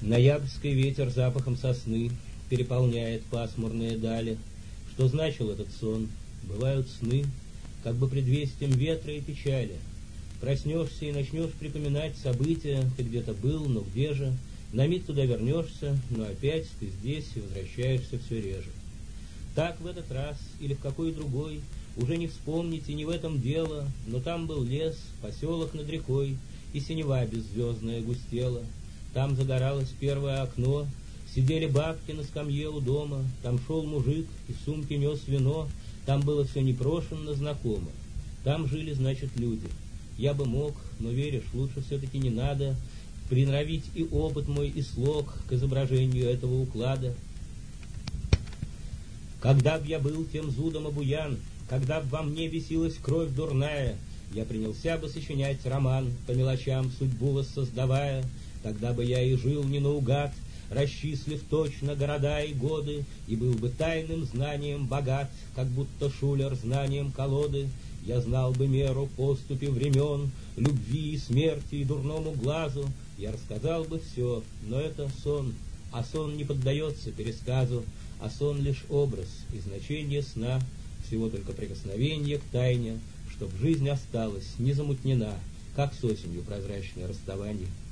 Ноябрьский ветер запахом сосны переполняет пасмурные дали. Что значил этот сон? Бывают сны, как бы предвестием ветра и печали. Проснешься и начнешь припоминать события. Ты где-то был, но где же? На миг туда вернешься, но опять ты здесь и возвращаешься все реже. Так в этот раз или в какой другой уже не вспомнить и не в этом дело, но там был лес, поселок над рекой, и синева беззвездная густела. Там загоралось первое окно, сидели бабки на скамье у дома, там шел мужик и в сумке нес вино, там было все непрошенно знакомо. Там жили, значит, люди. Я бы мог, но веришь, лучше все-таки не надо приноровить и опыт мой, и слог к изображению этого уклада. Когда б я был тем зудом обуян, когда б во мне бесилась кровь дурная, я принялся бы сочинять роман, по мелочам судьбу воссоздавая. Тогда бы я и жил не наугад, расчислив точно города и годы, и был бы тайным знанием богат, как будто шулер знанием колоды. Я знал бы меру поступи времен, любви и смерти и дурному глазу. Я рассказал бы все, но это сон, а сон не поддается пересказу, а сон лишь образ и значение сна, всего только прикосновение к тайне, чтоб жизнь осталась не замутнена, как с осенью прозрачное расставание.